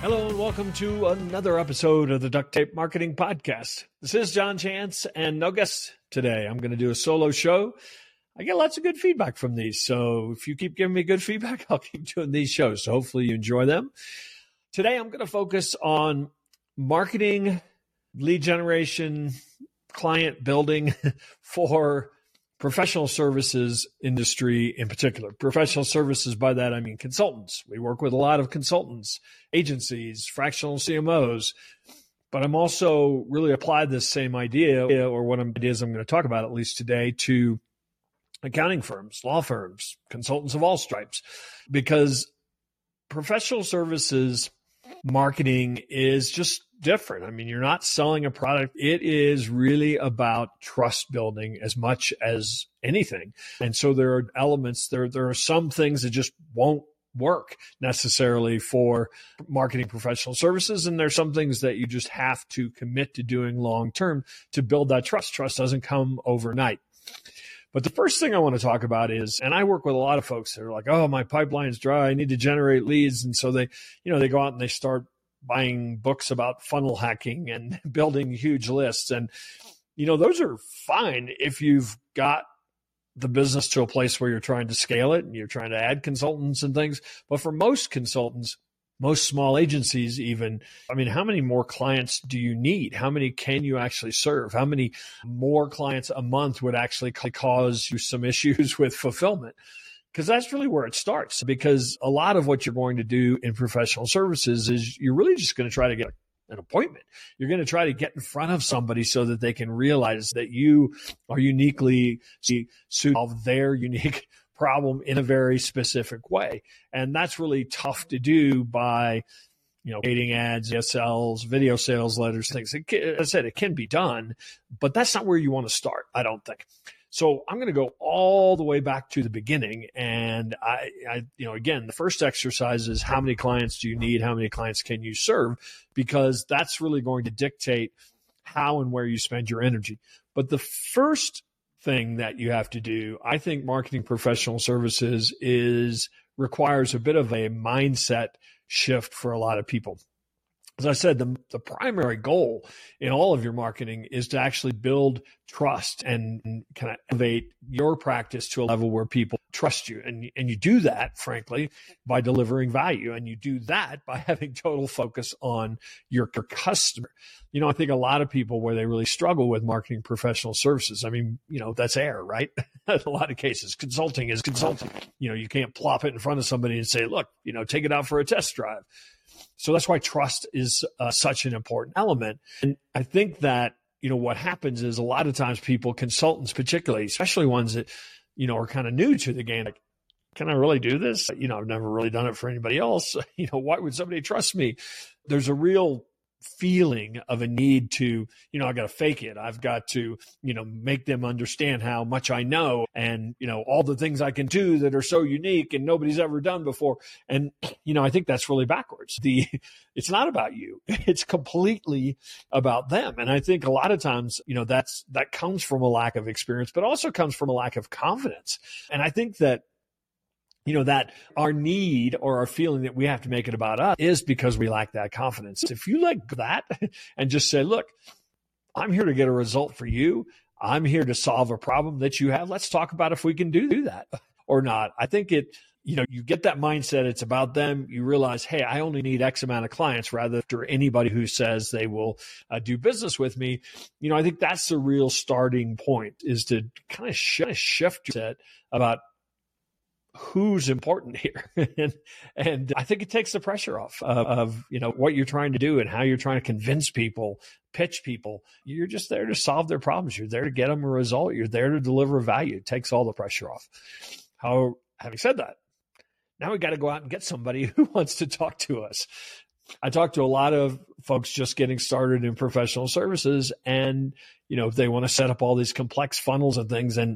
Hello and welcome to another episode of the Duct Tape Marketing Podcast. This is John Chance and no guests today. I'm going to do a solo show. I get lots of good feedback from these. So if you keep giving me good feedback, I'll keep doing these shows. So hopefully you enjoy them. Today I'm going to focus on marketing, lead generation, client building for professional services industry in particular. Professional services, by that I mean consultants. We work with a lot of consultants, agencies, fractional CMOs, but I'm also really applied this same idea, or what ideas I'm going to talk about at least today, to accounting firms, law firms, consultants of all stripes, because professional services marketing is just different. I mean, you're not selling a product. It is really about trust building as much as anything. And so there are elements, there are some things that just won't work necessarily for marketing professional services. And there's some things that you just have to commit to doing long-term to build that trust. Trust doesn't come overnight. But the first thing I want to talk about is, and I work with a lot of folks that are like, oh, my pipeline's dry. I need to generate leads. And so they go out and they start buying books about funnel hacking and building huge lists. And, those are fine if you've got the business to a place where you're trying to scale it and you're trying to add consultants and things. But for most consultants, most small agencies even, how many more clients do you need? How many can you actually serve? How many more clients a month would actually cause you some issues with fulfillment? Because that's really where it starts. Because a lot of what you're going to do in professional services is you're really just going to try to get an appointment. You're going to try to get in front of somebody so that they can realize that you are uniquely suited to solve their unique problem in a very specific way. And that's really tough to do by, creating ads, SLs, video sales letters, things. As I said, it can be done, but that's not where you want to start, I don't think. So I'm going to go all the way back to the beginning. And again, the first exercise is how many clients do you need? How many clients can you serve? Because that's really going to dictate how and where you spend your energy. But the first thing that you have to do, I think marketing professional services requires a bit of a mindset shift for a lot of people. As I said, the primary goal in all of your marketing is to actually build trust and kind of elevate your practice to a level where people trust you. And you do that, frankly, by delivering value. And you do that by having total focus on your customer. I think a lot of people where they really struggle with marketing professional services, that's air, right? In a lot of cases, consulting is consulting. You can't plop it in front of somebody and say, look, take it out for a test drive. So that's why trust is such an important element. And I think that, what happens is a lot of times people, consultants particularly, especially ones that, are kind of new to the game, like, can I really do this? I've never really done it for anybody else. Why would somebody trust me? There's a real feeling of a need to, I got to fake it. I've got to, make them understand how much I know and, all the things I can do that are so unique and nobody's ever done before. And, I think that's really backwards. It's not about you. It's completely about them. And I think a lot of times, that comes from a lack of experience, but also comes from a lack of confidence. And I think that that our need or our feeling that we have to make it about us is because we lack that confidence. If you like that and just say, look, I'm here to get a result for you. I'm here to solve a problem that you have. Let's talk about if we can do that or not. I think you get that mindset. It's about them. You realize, hey, I only need X amount of clients rather than anybody who says they will do business with me. I think that's the real starting point, is to kind of shift your mindset about who's important here. and I think it takes the pressure off of what you're trying to do and how you're trying to convince people, pitch people. You're just there to solve their problems. You're there to get them a result. You're there to deliver value. It takes all the pressure off. Having said that, now we got to go out and get somebody who wants to talk to us. I talk to a lot of folks just getting started in professional services, and they want to set up all these complex funnels and things. And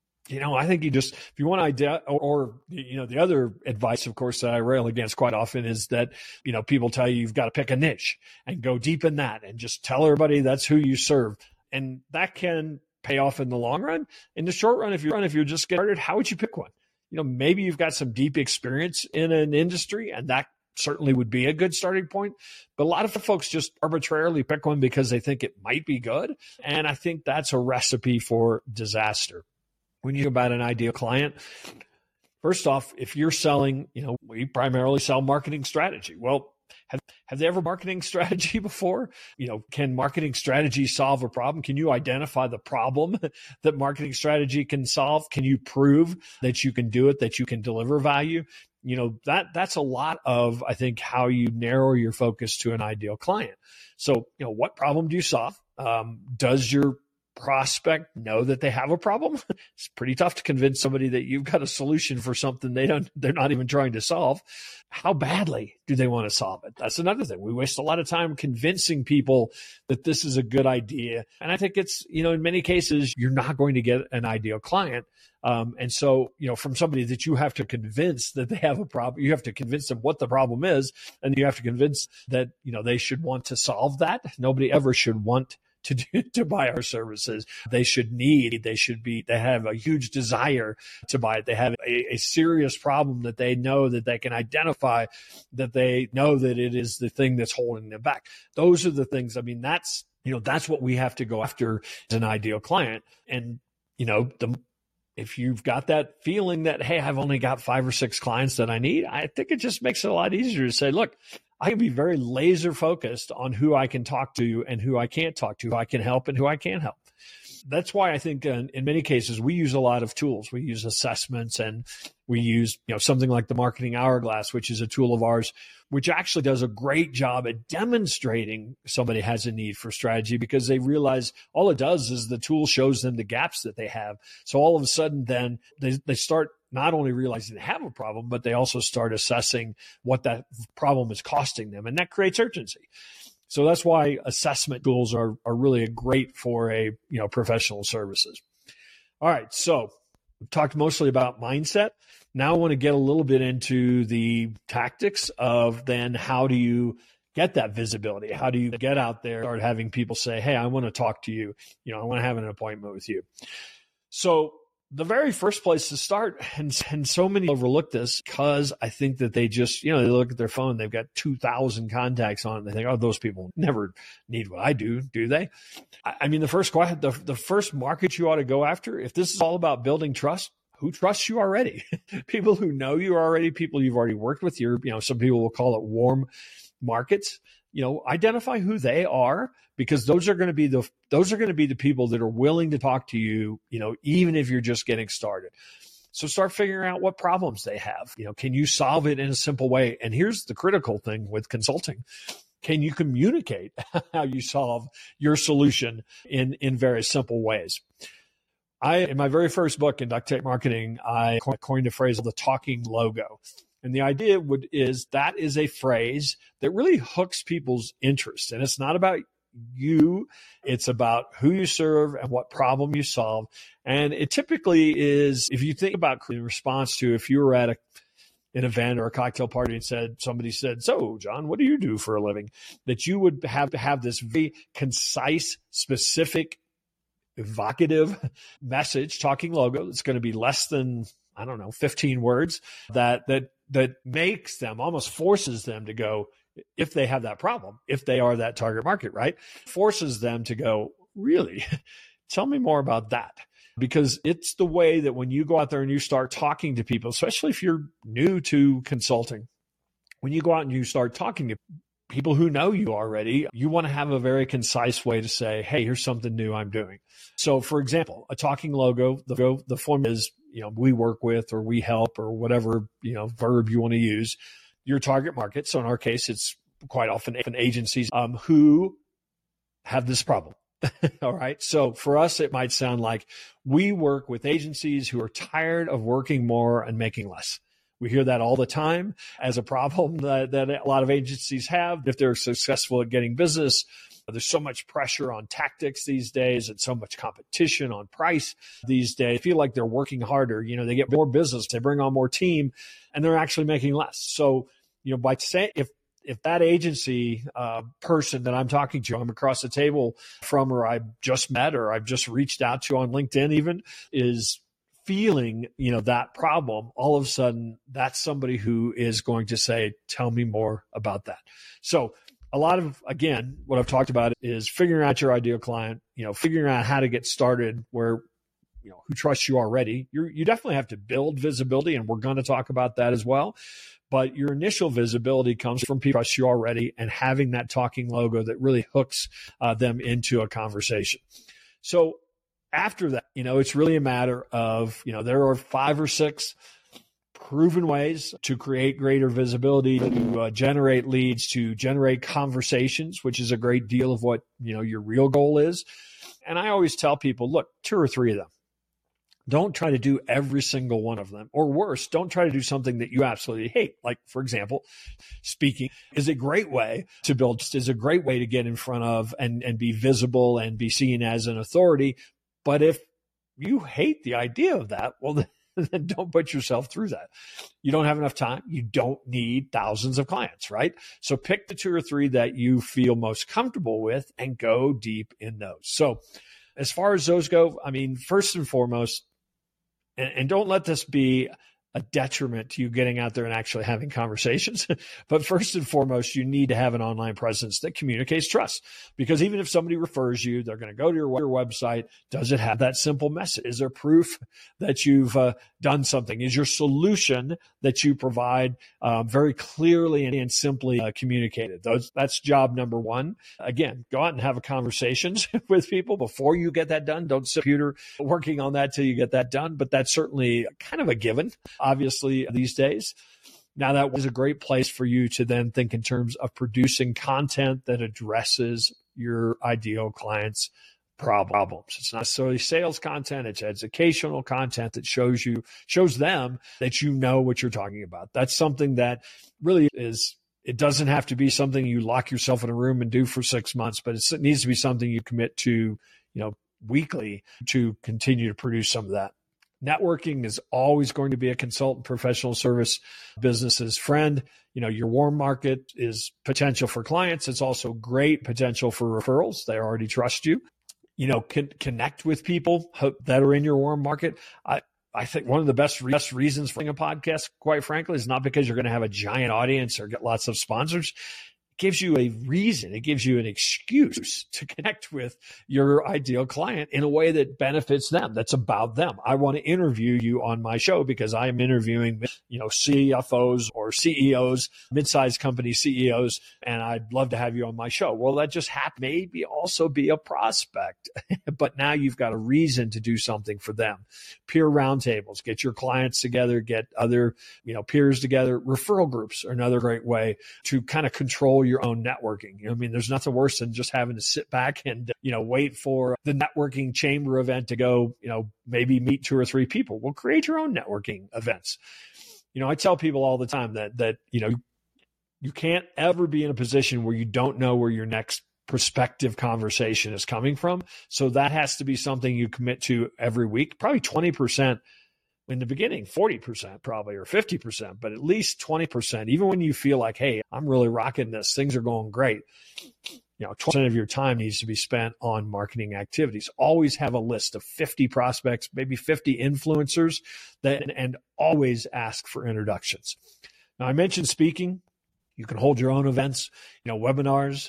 I think if you want to idea, or the other advice, of course, that I rail against quite often is that, people tell you you've got to pick a niche and go deep in that and just tell everybody that's who you serve. And that can pay off in the long run. In the short run, if you're just getting started, how would you pick one? Maybe you've got some deep experience in an industry and that certainly would be a good starting point. But a lot of folks just arbitrarily pick one because they think it might be good. And I think that's a recipe for disaster. When you think about an ideal client, first off, if you're selling, we primarily sell marketing strategy. Well, have they ever marketing strategy before? Can marketing strategy solve a problem? Can you identify the problem that marketing strategy can solve? Can you prove that you can do it, that you can deliver value? That's a lot of, I think, how you narrow your focus to an ideal client. So, what problem do you solve? Does your prospect know that they have a problem? It's pretty tough to convince somebody that you've got a solution for something they're not even trying to solve. How badly do they want to solve it? That's another thing. We waste a lot of time convincing people that this is a good idea. And I think it's, in many cases, you're not going to get an ideal client. And so, from somebody that you have to convince that they have a problem, you have to convince them what the problem is, and you have to convince that, they should want to solve that. Nobody ever should want to buy our services. They have a huge desire to buy it. They have a serious problem that they know that they can identify, that they know that it is the thing that's holding them back. Those are the things. I mean, that's what we have to go after as an ideal client. And, if you've got that feeling that, hey, I've only got 5 or 6 clients that I need, I think it just makes it a lot easier to say, look, I can be very laser focused on who I can talk to and who I can't talk to, who I can help and who I can't help. That's why I think in many cases we use a lot of tools. We use assessments, and we use something like the Marketing Hourglass, which is a tool of ours, which actually does a great job at demonstrating somebody has a need for strategy, because they realize all it does is the tool shows them the gaps that they have. So all of a sudden then they start not only realizing they have a problem, but they also start assessing what that problem is costing them, and that creates urgency. So that's why assessment tools are really great for professional services. All right, so we've talked mostly about mindset. Now I want to get a little bit into the tactics of then how do you get that visibility? How do you get out there, start having people say, hey, I want to talk to you. I want to have an appointment with you. So the very first place to start, and so many overlook this because I think that they just, they look at their phone, they've got 2,000 contacts on it. They think, oh, those people never need what I do they? I mean, the first market you ought to go after, if this is all about building trust, who trusts you already? People who know you already, people you've already worked with. Some people will call it warm markets. Identify who they are, because those are going to be the people that are willing to talk to you, even if you're just getting started. So start figuring out what problems they have. Can you solve it in a simple way? And here's the critical thing with consulting. Can you communicate how you solve your solution in very simple ways? In my very first book in Duct Tape Marketing, I coined a phrase of the talking logo. And the idea is that is a phrase that really hooks people's interest. And it's not about you. It's about who you serve and what problem you solve. And it typically is, if you think about the response to, if you were at an event or a cocktail party and somebody said, so John, what do you do for a living? That you would have to have this very concise, specific, evocative message, talking logo that's going to be less than, 15 words that makes them, almost forces them to go, if they have that problem, if they are that target market, right? Forces them to go, really? Tell me more about that. Because it's the way that when you go out there and you start talking to people, especially if you're new to consulting, when you go out and you start talking to people who know you already, you want to have a very concise way to say, hey, here's something new I'm doing. So for example, a talking logo, the form is, we work with, or we help, or whatever, verb you want to use, your target market. So in our case, it's quite often agencies who have this problem. All right. So for us, it might sound like we work with agencies who are tired of working more and making less. We hear that all the time as a problem that a lot of agencies have. If they're successful at getting business, there's so much pressure on tactics these days and so much competition on price these days. I feel like they're working harder. They get more business, they bring on more team, and they're actually making less. So, by saying, if that agency person that I'm talking to, I'm across the table from, or I just met, or I've just reached out to on LinkedIn even, is feeling, that problem, all of a sudden that's somebody who is going to say, tell me more about that. So a lot of, again, what I've talked about is figuring out your ideal client, figuring out how to get started where, who trusts you already. You definitely have to build visibility, and we're going to talk about that as well. But your initial visibility comes from people who trust you already and having that talking logo that really hooks them into a conversation. So after that, it's really a matter of, there are 5 or 6 proven ways to create greater visibility, to generate leads, to generate conversations, which is a great deal of what, your real goal is. And I always tell people, look, 2 or 3 of them. Don't try to do every single one of them. Or worse, don't try to do something that you absolutely hate. Like, for example, speaking is a great way to build, is a great way to get in front of and be visible and be seen as an authority. But if you hate the idea of that, well, then don't put yourself through that. You don't have enough time. You don't need thousands of clients, right? So pick the 2 or 3 that you feel most comfortable with and go deep in those. So as far as those go, first and foremost, and don't let this be a detriment to you getting out there and actually having conversations. But first and foremost, you need to have an online presence that communicates trust. Because even if somebody refers you, they're going to go to your website. Does it have that simple message? Is there proof that you've done something? Is your solution that you provide very clearly and simply communicated? That's job number 1. Again, go out and have conversations with people before you get that done. Don't sit at your computer working on that till you get that done. But that's certainly kind of a given, obviously, these days. Now, that was a great place for you to then think in terms of producing content that addresses your ideal client's problems. It's not necessarily sales content. It's educational content that shows them that you know what you're talking about. That's something that really is, it doesn't have to be something you lock yourself in a room and do for 6 months, but it needs to be something you commit to, weekly to continue to produce some of that. Networking is always going to be a consultant professional service business's friend. Your warm market is potential for clients. It's also great potential for referrals. They already trust you. Connect with people that are in your warm market. I think one of the best reasons for a podcast, quite frankly, is not because you're going to have a giant audience or get lots of sponsors. It gives you a reason. It gives you an excuse to connect with your ideal client in a way that benefits them. That's about them. I want to interview you on my show because I am interviewing, CFOs or CEOs, mid-sized company CEOs, and I'd love to have you on my show. Well, that just happened. Maybe also be a prospect, but now you've got a reason to do something for them. Peer roundtables, get your clients together, get other, peers together. Referral groups are another great way to kind of control your own networking. There's nothing worse than just having to sit back and, wait for the networking chamber event to go, maybe meet 2 or 3 people. Well, create your own networking events. I tell people all the time that you can't ever be in a position where you don't know where your next prospective conversation is coming from. So that has to be something you commit to every week, probably 20% in the beginning, 40% probably, or 50%, but at least 20%, even when you feel like, hey, I'm really rocking this, things are going great. 20% of your time needs to be spent on marketing activities. Always have a list of 50 prospects, maybe 50 influencers, and always ask for introductions. Now, I mentioned speaking. You can hold your own events, webinars.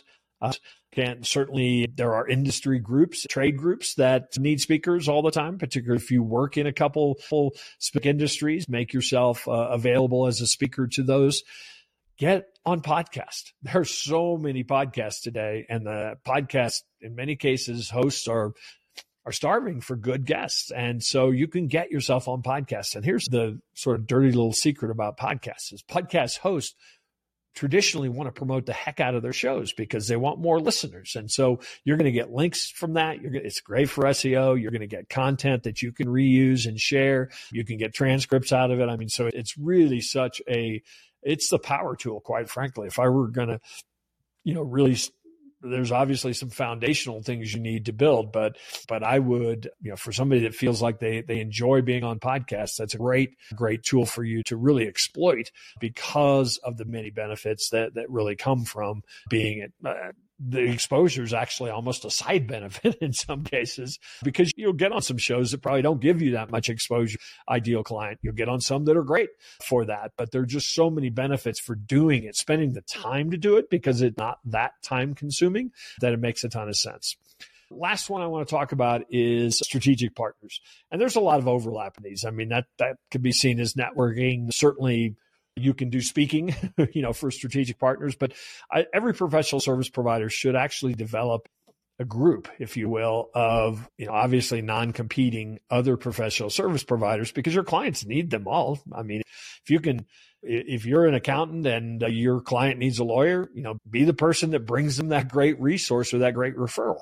Certainly, there are industry groups, trade groups that need speakers all the time, particularly if you work in a couple full industries. Make yourself available as a speaker to those. Get on podcast. There are so many podcasts today, and the podcast, in many cases, hosts are starving for good guests. And so you can get yourself on podcasts. And here's the sort of dirty little secret about podcasts is podcast hosts traditionally want to promote the heck out of their shows because they want more listeners. And so you're going to get links from that. It's great for SEO. You're going to get content that you can reuse and share. You can get transcripts out of it. So it's really it's the power tool, quite frankly. If I were going to, really, there's obviously some foundational things you need to build, but I would, for somebody that feels like they enjoy being on podcasts, that's a great tool for you to really exploit because of the many benefits that really come from being the exposure is actually almost a side benefit in some cases, because you'll get on some shows that probably don't give you that much exposure. Ideal client, you'll get on some that are great for that, but there are just so many benefits for doing it, spending the time to do it, because it's not that time consuming, that it makes a ton of sense. Last one I want to talk about is strategic partners. And there's a lot of overlap in these. I mean, that could be seen as networking. Certainly you can do speaking, for strategic partners, but every professional service provider should actually develop a group, if you will, of, obviously non-competing other professional service providers, because your clients need them all. I mean, if you're an accountant and your client needs a lawyer, be the person that brings them that great resource or that great referral.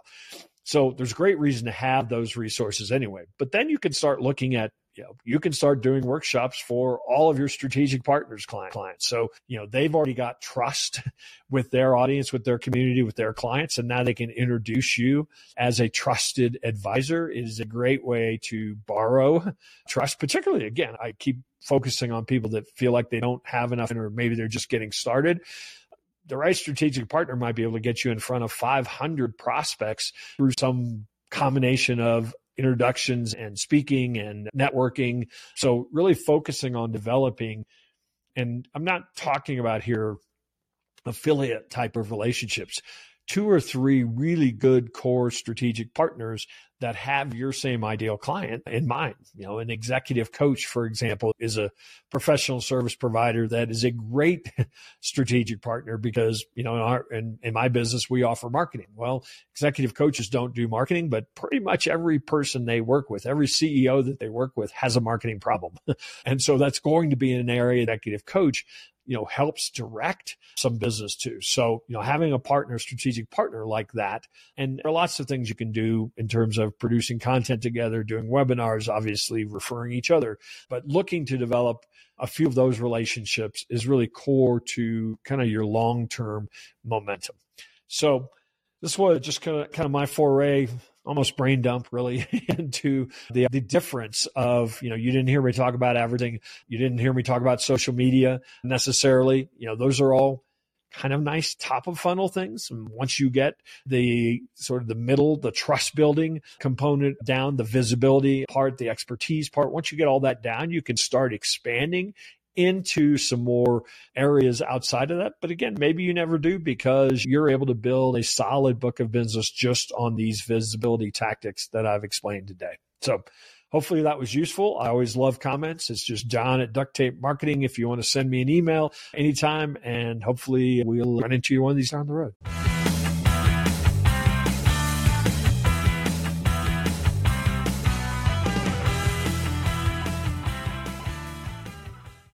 So there's great reason to have those resources anyway. But then you can start looking at, you can start doing workshops for all of your strategic partners clients. So, they've already got trust with their audience, with their community, with their clients, and now they can introduce you as a trusted advisor. It is a great way to borrow trust, particularly, again, I keep focusing on people that feel like they don't have enough, or maybe they're just getting started. The right strategic partner might be able to get you in front of 500 prospects through some combination of introductions and speaking and networking. So really focusing on developing, and I'm not talking about here affiliate type of relationships, 2 or 3 really good core strategic partners that have your same ideal client in mind. An executive coach, for example, is a professional service provider that is a great strategic partner, because, in my business, we offer marketing. Well, executive coaches don't do marketing, but pretty much every person they work with, every CEO that they work with has a marketing problem. And so that's going to be an area executive coach helps direct some business too. So, having a partner, strategic partner like that, and there are lots of things you can do in terms of producing content together, doing webinars, obviously referring each other, but looking to develop a few of those relationships is really core to kind of your long-term momentum. So this was just kind of my foray, almost brain dump really, into the difference of, you didn't hear me talk about advertising. You didn't hear me talk about social media necessarily. Those are all kind of nice top of funnel things. And once you get the sort of the middle, the trust building component down, the visibility part, the expertise part, once you get all that down, you can start expanding into some more areas outside of that. But again, maybe you never do, because you're able to build a solid book of business just on these visibility tactics that I've explained today. So hopefully that was useful. I always love comments. It's just John@DuctTapeMarketing if you want to send me an email anytime, and hopefully we'll run into you one of these down the road.